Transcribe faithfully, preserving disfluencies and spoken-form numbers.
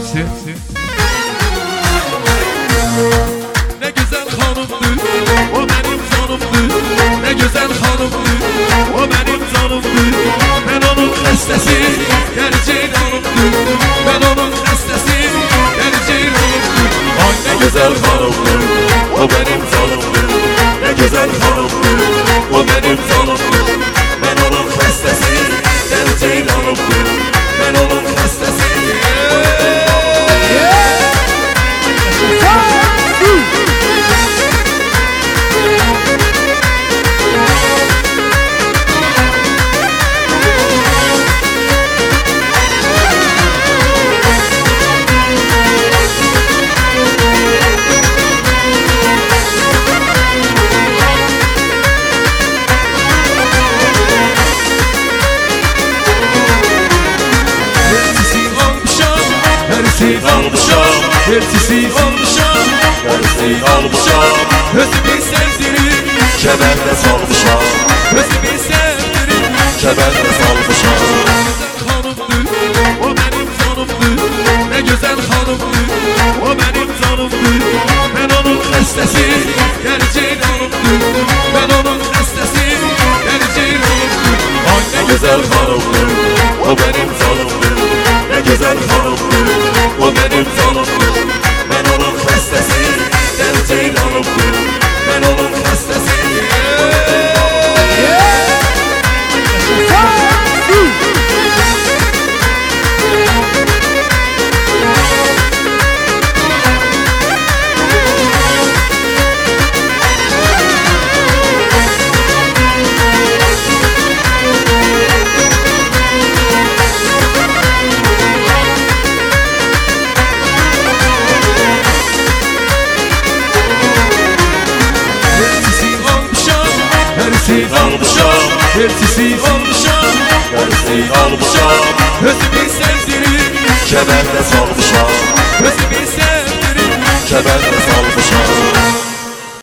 Ne güzel hanımdır, o benim canımdır. Ne güzel hanımdır, o benim canımdır. Ben onun hastası, gerçeğin hanımdır. Ben onun hastası, gerçeğin hanımdır. Ay ne güzel hanımdır, o benim canımdır. Ne güzel hanımdır, o benim canımdır. Ben onun hastası, gerçeğin hanımdır. Ben onun hastası. Hersi almışam, hersi almışam, hersi almışam. Özümü sevdirim, kemerde salmışam. Özümü sevdirim, kemerde salmışam. Ne güzel hanımdır, o benim canımdır. Ne güzel hanımdır, o benim canımdır. Ben onun hastası, gerçeğin hanımdır. Ben onun hastası, gerçeğin hanımdır. Ay ne güzel hanımdır, o benim canımdır. Ne güzel hanımdır, o benim canımdır. Ben onun hastası, gerçeğin hanımdır. Ben onun hastası. Hersi almışam, hersi almışam, hersi almışam. Özümü sevdirim, kemerde salmışam.